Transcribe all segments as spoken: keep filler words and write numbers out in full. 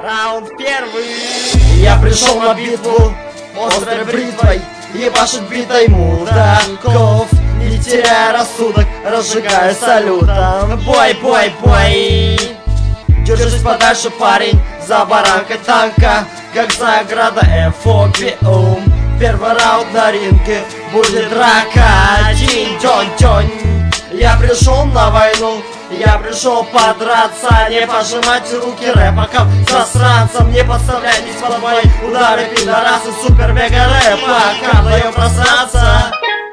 Раунд первый. Я пришел на битву острой бритвой, ебашит битой мудаков, не теряя рассудок, разжигая салютом. Бой, бой, бой. Держись подальше, парень, за баранкой танка, как заграда эфопиум. Первый раунд на ринге, будет драка. Динь-донь-донь. Я пришел на войну, я пришел подраться, не пожимать руки рэпакам, засранцам, не подставляйтесь под мои удары, пидорасы, супер-мега-рэп, пока вдвоем просраться.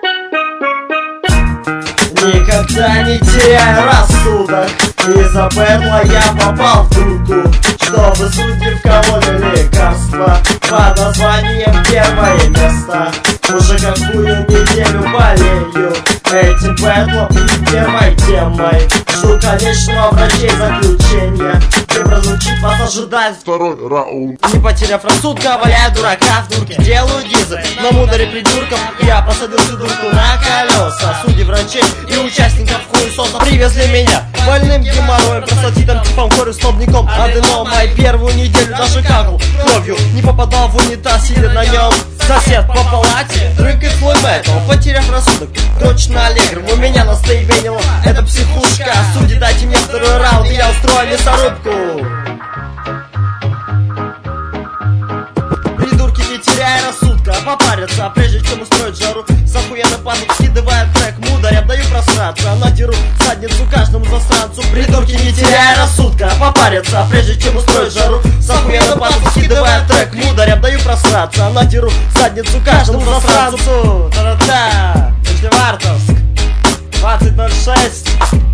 Никогда не теряй рассудок, из-за бэтла я попал в дурку, чтобы судьи вкололи лекарства под названием первое место. Уже какую неделю болею этим бэтлом и первой темой. Жду конечного врачей заключения, где прозвучит, вас ожидает второй раунд. Не потеряв рассудка, валяю дурака в дурке, делаю дизель на мударе придурков. Я посадил всю дурку на колеса. Судьи, врачей и участников хуесоса привезли меня больным геморроем, простатитом, типом, корью, столбняком, аденомой. Первую неделю даже какал кровью, не попадал в унитаз, сидя на нем. Сосед по палате рыкает свой метал, потеряв рассудок, точно аллегр. У меня настроение, это психушка. Судьи, дайте мне второй раунд, и я устрою мясорубку. Придурки, не теряя рассудка, попарятся, прежде чем устроить жару. С охуенной паник скидывая трек, мударь, даю просраться, надеру задницу каждому засранцу. Придурки, не теряя рассудка, попарятся, прежде чем устроить жару. С охуенной паник скидывая трек, мударь, даю просраться, надеру задницу каждому засранцу. Та-да-да, Нижневартовск, двадцать ноль шесть.